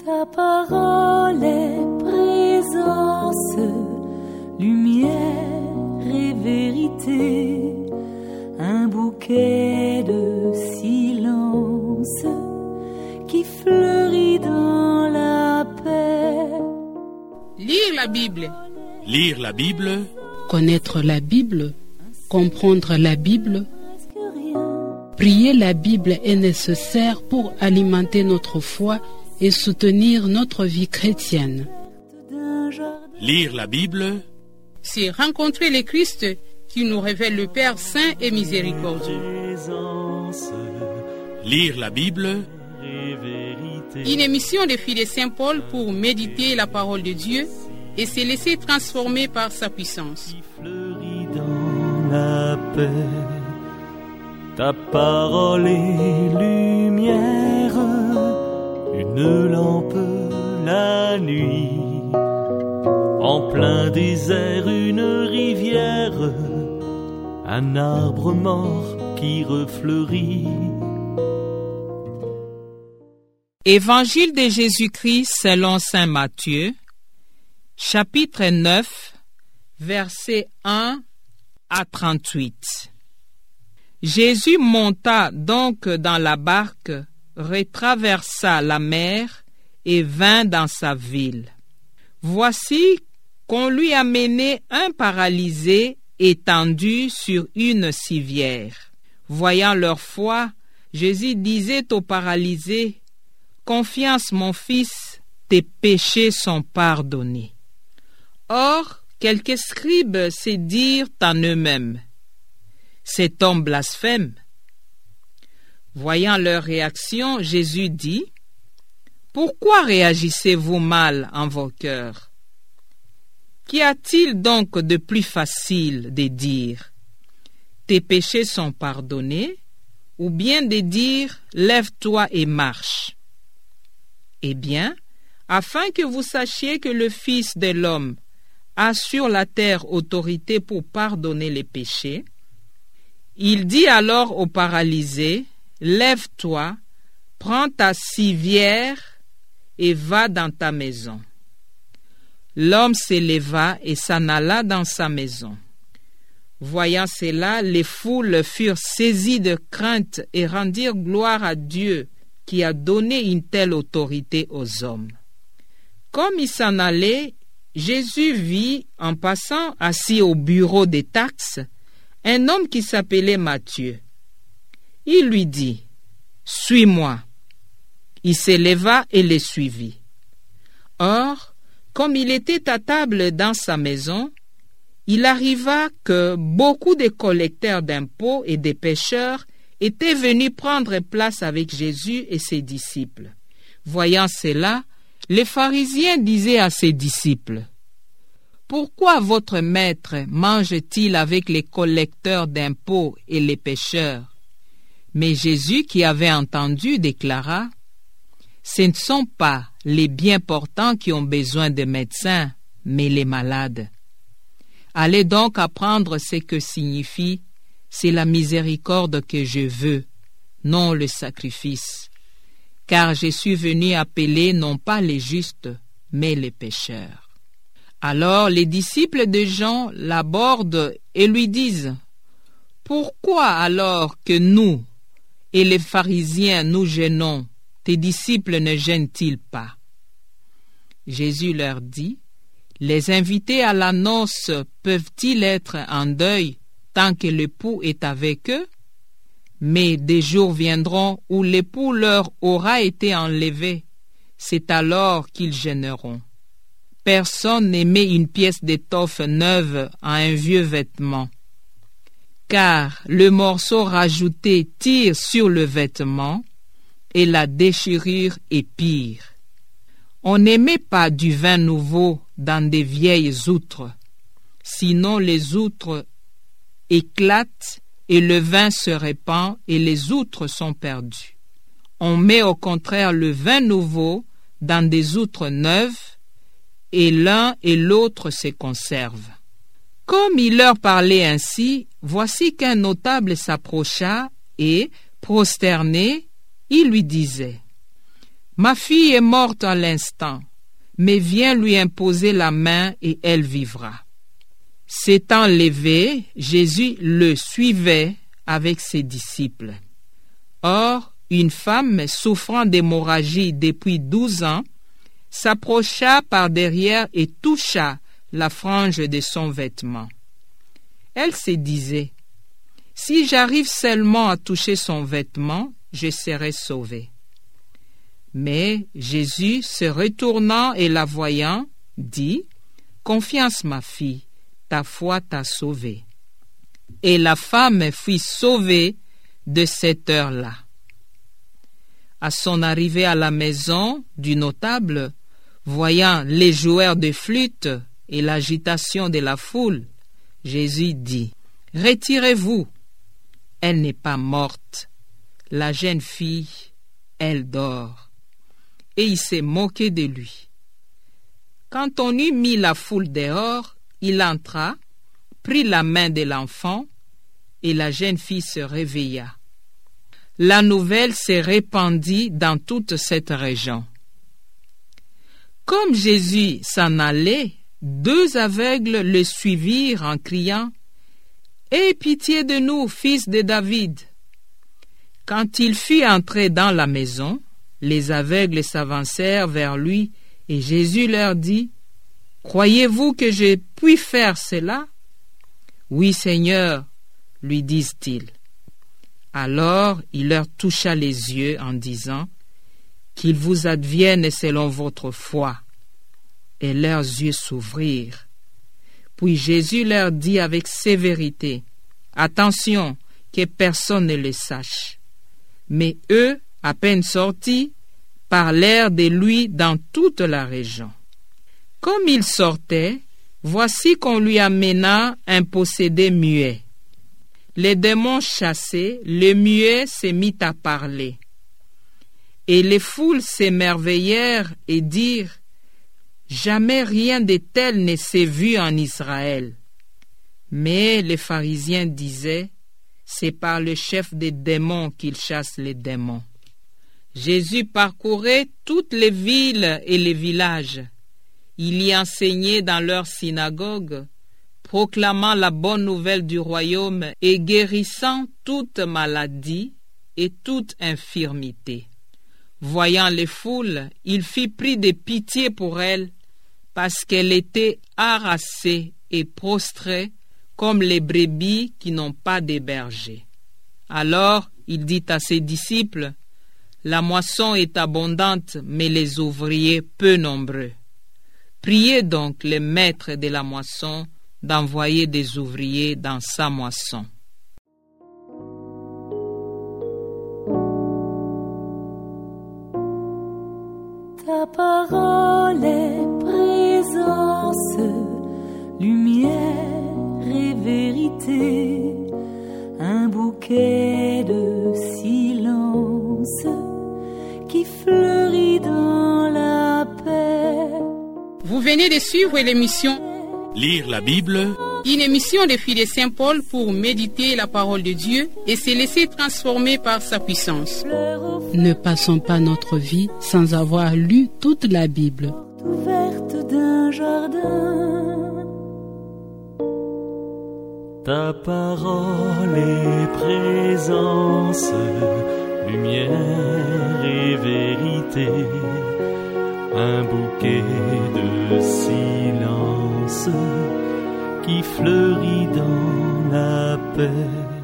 Ta parole est présence, lumière et vérité, un bouquet de silence qui fleurit dans la paix. Lire la Bible. Lire la Bible. Connaître la Bible, comprendre la Bible. Prier la Bible est nécessaire pour alimenter notre foi et soutenir notre vie chrétienne. Lire la Bible, c'est rencontrer le Christ qui nous révèle le Père saint et miséricordieux. Lire la Bible, une émission des filles de Saint-Paul pour méditer la parole de Dieu et se laisser transformer par sa puissance. Dans la paix, ta parole est lumière, une lampe la nuit, en plein désert une rivière, un arbre mort qui refleurit. Évangile de Jésus-Christ selon saint Matthieu, chapitre 9, versets 1 à 38. Jésus monta donc dans la barque, retraversa la mer et vint dans sa ville. Voici qu'on lui amenait un paralysé étendu sur une civière. Voyant leur foi, Jésus disait au paralysé: « Confiance, mon fils, tes péchés sont pardonnés. » Or, quelques scribes se dirent en eux-mêmes: « Cet homme blasphème. » Voyant leur réaction, Jésus dit: « Pourquoi réagissez-vous mal en vos cœurs? Qu'y a-t-il donc de plus facile de dire: tes péchés sont pardonnés, ou bien de dire: lève-toi et marche? Eh bien, afin que vous sachiez que le Fils de l'homme a sur la terre autorité pour pardonner les péchés, il dit alors au paralysé: lève-toi, prends ta civière et va dans ta maison. L'homme s'éleva et s'en alla dans sa maison. Voyant cela, les foules furent saisies de crainte et rendirent gloire à Dieu qui a donné une telle autorité aux hommes. Comme il s'en allait, Jésus vit, en passant assis au bureau des taxes, un homme qui s'appelait Matthieu. Il lui dit: « Suis-moi. » Il s'éleva et le suivit. Or, comme il était à table dans sa maison, il arriva que beaucoup de collecteurs d'impôts et des pécheurs étaient venus prendre place avec Jésus et ses disciples. Voyant cela, les pharisiens disaient à ses disciples: « Pourquoi votre maître mange-t-il avec les collecteurs d'impôts et les pécheurs? » Mais Jésus, qui avait entendu, déclara: « Ce ne sont pas les bien portants qui ont besoin de médecins, mais les malades. Allez donc apprendre ce que signifie: c'est la miséricorde que je veux, non le sacrifice. Car je suis venu appeler non pas les justes, mais les pécheurs. » Alors les disciples de Jean l'abordent et lui disent: « Pourquoi alors que nous et les pharisiens nous gênons, tes disciples ne gênent-ils pas? » Jésus leur dit: « Les invités à la noce peuvent-ils être en deuil tant que l'époux est avec eux? Mais des jours viendront où l'époux leur aura été enlevé. C'est alors qu'ils gêneront. Personne ne met une pièce d'étoffe neuve à un vieux vêtement, car le morceau rajouté tire sur le vêtement et la déchirure est pire. On ne met pas du vin nouveau dans des vieilles outres, sinon les outres éclatent et le vin se répand et les outres sont perdues. On met au contraire le vin nouveau dans des outres neuves et l'un et l'autre se conservent. » Comme il leur parlait ainsi, voici qu'un notable s'approcha et, prosterné, il lui disait: « Ma fille est morte à l'instant, mais viens lui imposer la main et elle vivra. » S'étant levé, Jésus le suivait avec ses disciples. Or, une femme souffrant d'hémorragie depuis 12 ans s'approcha par derrière et toucha la frange de son vêtement. Elle se disait: « Si j'arrive seulement à toucher son vêtement, je serai sauvée. » Mais Jésus, se retournant et la voyant, dit: « Confiance, ma fille, ta foi t'a sauvée. » Et la femme fut sauvée de cette heure-là. À son arrivée à la maison du notable, voyant les joueurs de flûte et l'agitation de la foule, Jésus dit: « Retirez-vous, elle n'est pas morte. La jeune fille, elle dort. » Et il s'est moqué de lui. Quand on eut mis la foule dehors, il entra, prit la main de l'enfant, et la jeune fille se réveilla. La nouvelle s'est répandue dans toute cette région. Comme Jésus s'en allait, 2 aveugles le suivirent en criant: « Aie pitié de nous, fils de David !» Quand il fut entré dans la maison, les aveugles s'avancèrent vers lui et Jésus leur dit: « Croyez-vous que je puis faire cela ?» « Oui, Seigneur, lui disent-ils. Alors il leur toucha les yeux en disant: « Qu'il vous advienne selon votre foi. » Et leurs yeux s'ouvrirent. Puis Jésus leur dit avec sévérité: « Attention, que personne ne le sache. » Mais eux, à peine sortis, parlèrent de lui dans toute la région. Comme il sortait, voici qu'on lui amena un possédé muet. Les démons chassés, le muet se mit à parler. Et les foules s'émerveillèrent et dirent: « Jamais rien de tel ne s'est vu en Israël. » Mais les pharisiens disaient: « C'est par le chef des démons qu'il chasse les démons. » Jésus parcourait toutes les villes et les villages. Il y enseignait dans leurs synagogues, proclamant la bonne nouvelle du royaume et guérissant toute maladie et toute infirmité. Voyant les foules, il fit pris de pitié pour elles, parce qu'elles étaient harassées et prostrées comme les brebis qui n'ont pas de berger. Alors il dit à ses disciples: « La moisson est abondante, mais les ouvriers peu nombreux. Priez donc le maître de la moisson d'envoyer des ouvriers dans sa moisson. » Ta parole est présence, lumière et vérité, un bouquet de silence qui fleurit dans la paix. Vous venez de suivre l'émission Lire la Bible, une émission des filles de Saint-Paul pour méditer la parole de Dieu et se laisser transformer par sa puissance. Ne passons pas notre vie sans avoir lu toute la Bible. Ouverte d'un jardin. Ta parole est présence, lumière et vérité, un bouquet de silence qui fleurit dans la paix.